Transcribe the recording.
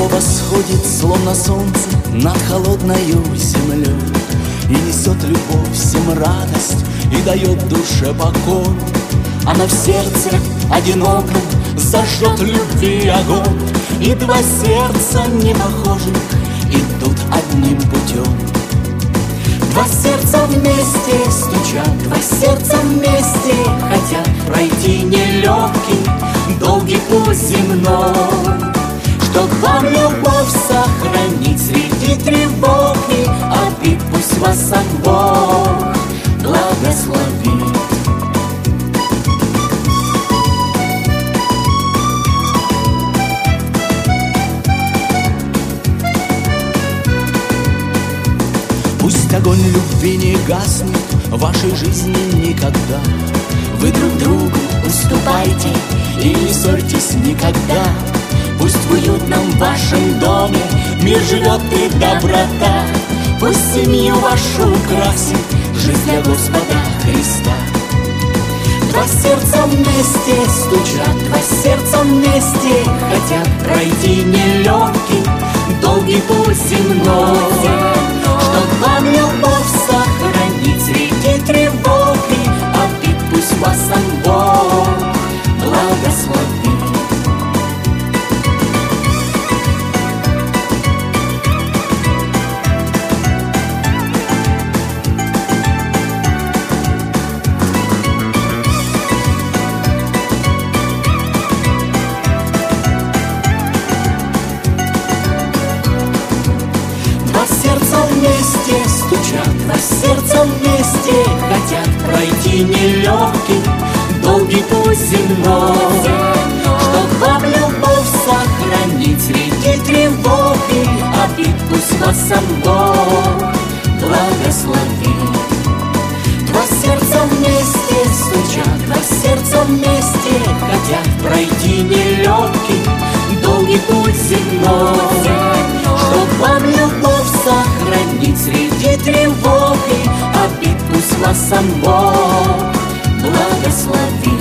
Рождество восходит, словно солнце, над холодною землей, и несет любовь всем радость, и дает душе покой. Она в сердце одиноком зажжет любви огонь, и два сердца не похожих идут одним путем. Два сердца вместе стучат, два сердца вместе хотят пройти нелегкий, долгий путь земной. Чтоб вам любовь сохранить среди тревог и обид, пусть вас сам Бог благословит. Пусть огонь любви не гаснет в вашей жизни никогда. Вы друг другу уступайте и не ссорьтесь никогда. Пусть в уютном вашем доме мир живет и доброта. Пусть семью вашу украсит жизнь для Господа Христа. Два сердца вместе стучат, два сердца вместе хотят пройти нелегкий, долгий путь земной. Чтоб вам любовь сохранить среди тревог и обид, пусть вас сам Бог благословит. Два сердца вместе стучат, два сердца вместе хотят пройти нелегкий, долгий путь земной. Чтоб вам любовь сохранить среди тревог и обид, пусть вас сам Бог благословит. Два сердца вместе стучат, два сердца вместе хотят пройти нелегкий, долгий путь земной. Чтоб вам любовь сохранить среди тревог и обид, пусть вас сам Бог благословит.